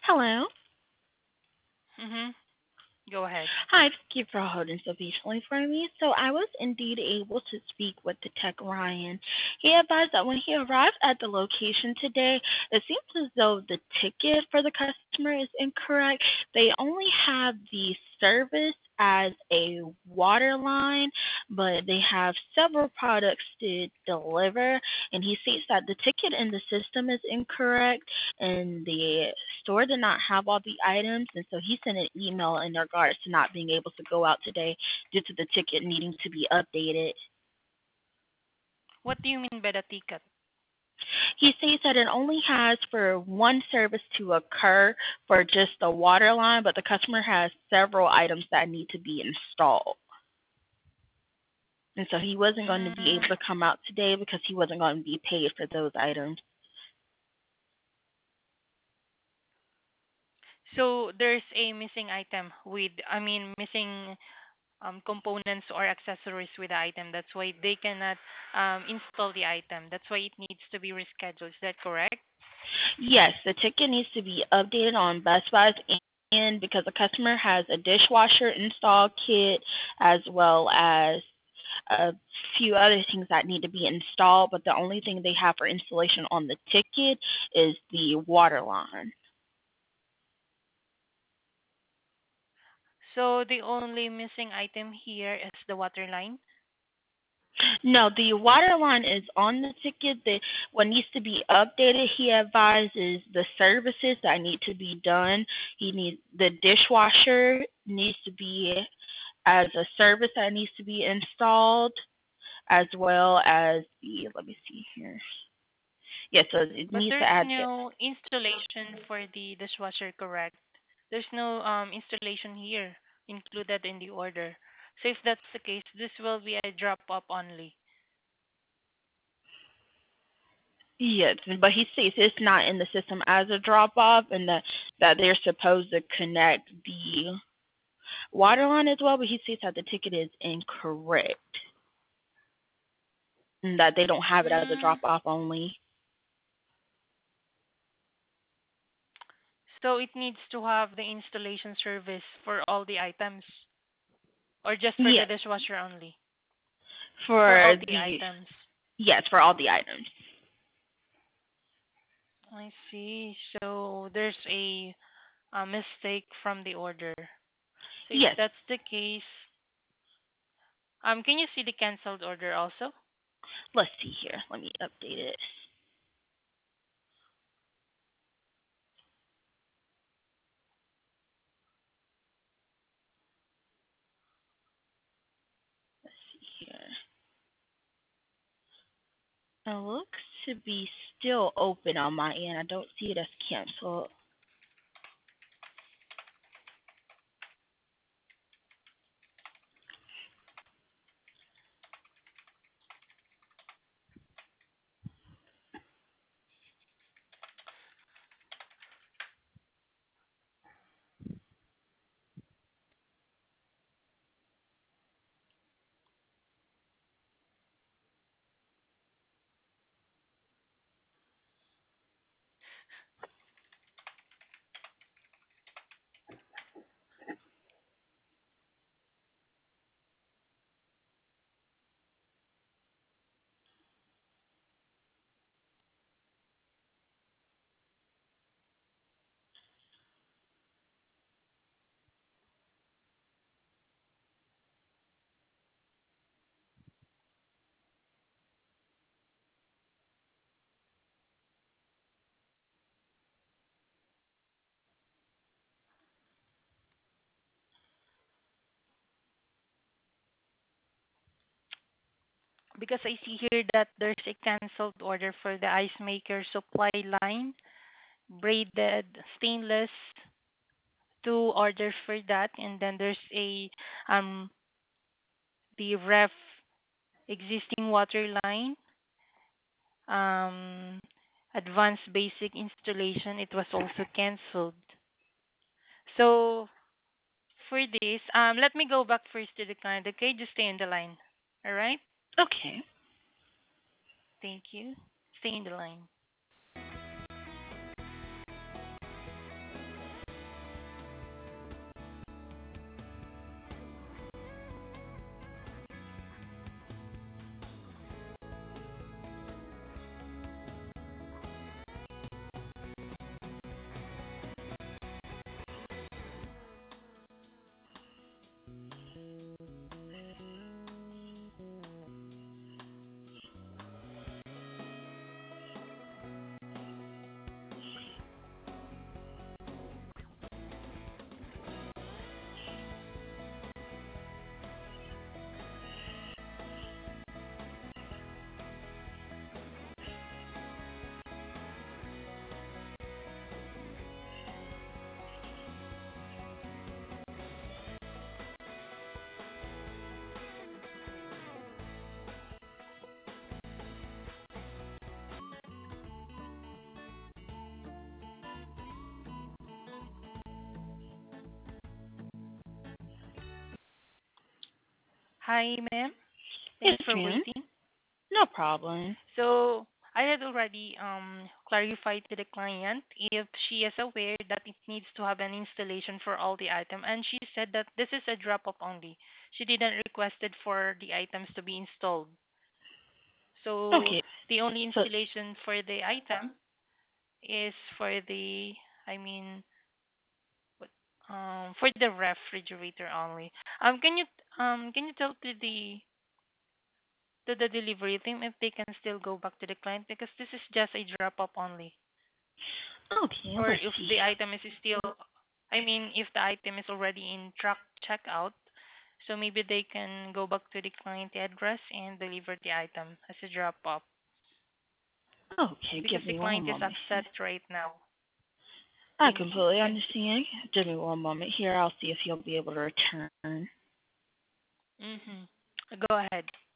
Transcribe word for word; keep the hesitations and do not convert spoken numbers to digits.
Hello. Mm-hmm. Go ahead. Hi, thank you for holding so patiently for me. So I was indeed able to speak with the tech Ryan. He advised that when he arrived at the location today, it seems as though the ticket for the customer is incorrect. They only have the service as a water line, but they have several products to deliver, and he states that the ticket in the system is incorrect and the store did not have all the items, and so he sent an email in regards to not being able to go out today due to the ticket needing to be updated. What do you mean by the ticket? He states that it only has for one service to occur for just the water line, but the customer has several items that need to be installed. And so he wasn't going to be Mm, able to come out today because he wasn't going to be paid for those items. so there's a missing item with, I mean, missing um, components or accessories with the item. That's why they cannot um, install the item. That's why it needs to be rescheduled. Is that correct? Yes, the ticket needs to be updated on Best Buy's end because the customer has a dishwasher install kit as well as a few other things that need to be installed, but the only thing they have for installation on the ticket is the water line. So the only missing item here is the water line. No, the water line is on the ticket. The what needs to be updated, he advises the services that need to be done. He needs the dishwasher needs to be as a service that needs to be installed, as well as the let me see here. Yes, so it But needs to there's add the no installation for the dishwasher, correct? There's no um, installation here included in the order. So if that's the case, this will be a drop up only. yes, but he states it's not in the system as a drop off, and that that they're supposed to connect the water line as well. But he states that the ticket is incorrect and that they don't have it as a Mm, drop off only. so it needs to have the installation service for all the items, or just for the Yes, dishwasher only? For all for the the items. yes for all the items. I see. So there's a, a mistake from the order. So if Yes, that's the case, um, can you see the canceled order also? let's see here. Let me update it. Let's see here. It looks to be still open on my end. I don't see it as canceled. Because I see here that there's a canceled order for the ice maker supply line, braided stainless, two orders for that, and then there's a um the ref existing water line, um advanced basic installation. It was also canceled. So for this, um, let me go back first to the client. Okay, just stay in the line. All right. Okay. Thank you. Stay in the line. Hi, ma'am. Yes, Thanks for ma'am. waiting. No problem. So I had already um clarified to the client if she is aware that it needs to have an installation for all the item, and she said that this is a drop off only. She didn't requested for the items to be installed. So Okay. the only So installation for the item is for the, I mean, what, um, for the refrigerator only. Um, can you um can you tell to the to the delivery team if they can still go back to the client because this is just a drop up only, okay, or let's if see the here. item is still, I mean, if the item is already in truck checkout, so maybe they can go back to the client address and deliver the item as a drop off Okay, because give the me one client is moment here. upset right now. I Thank you. completely understand. Give me one moment here. I'll see if you'll be able to return. Mhm. Go ahead.